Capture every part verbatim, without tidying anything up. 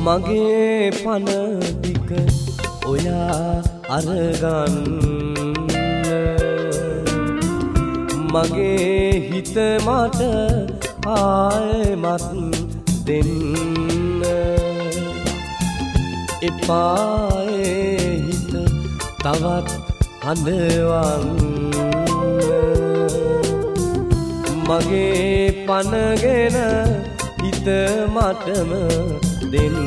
මගේ පන ටික ඔයා අරගන්න මගේ හිත මට ආයෙමත් දෙන්න එපායේ හිත තවත් හඳවන්න මගේ පනගෙන හිත මටම දෙන්න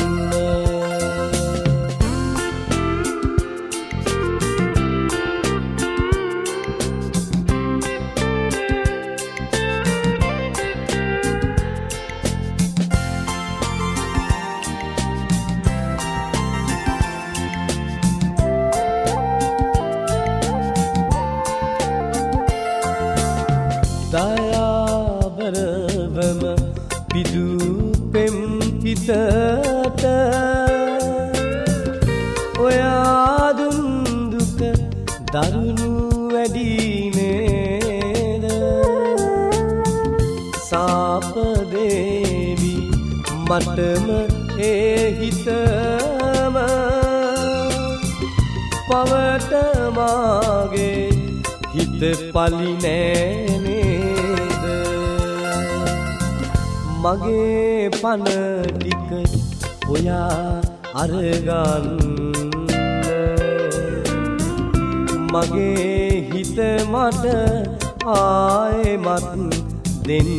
දයාබරවම පිදුපෙම් හිතට ඔයා දුන් දුක දරුණු වැඩි නේද සාප දේවි මටම ඒ හිතම පවට මාගේ හිත පලි නෑනේද මගේ පන ටික ඔයා අරගන්න මගේ හිත මට ආයෙමත් දෙන්න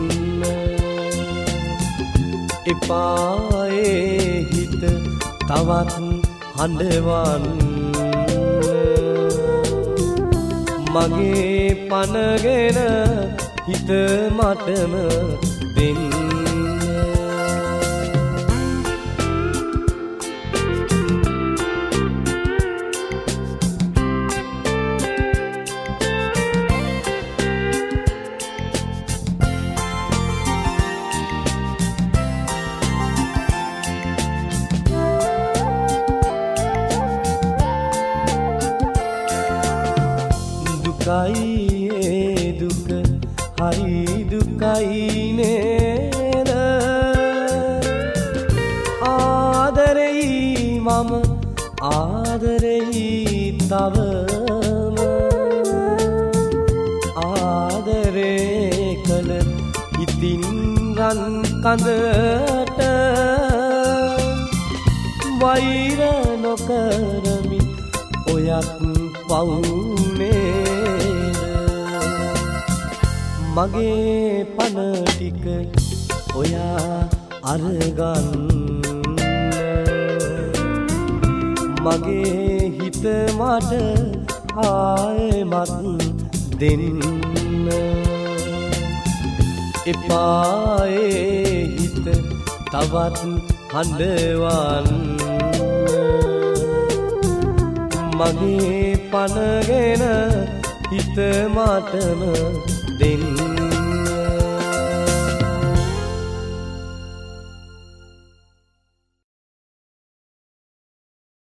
එපායේ හිත තවත් හඬවන්න මගේ පනගෙන හිත මටම දෙන්න දුකයි ඒ දුක හරි දුකයි නේද ආදරෙයි මම ආදරෙයි තවම ආදරේ කළ හිතින් රන් කඳට වෛර නොකරමි ඔයත් පවුනේ මගේ පන ටික ඔයා අරගන්න මගේ හිත මට ආයෙමත් දෙන්න එපායේ හිත තවත් හඬවන්න මගේ පනගෙන හිත මටම දෙන්න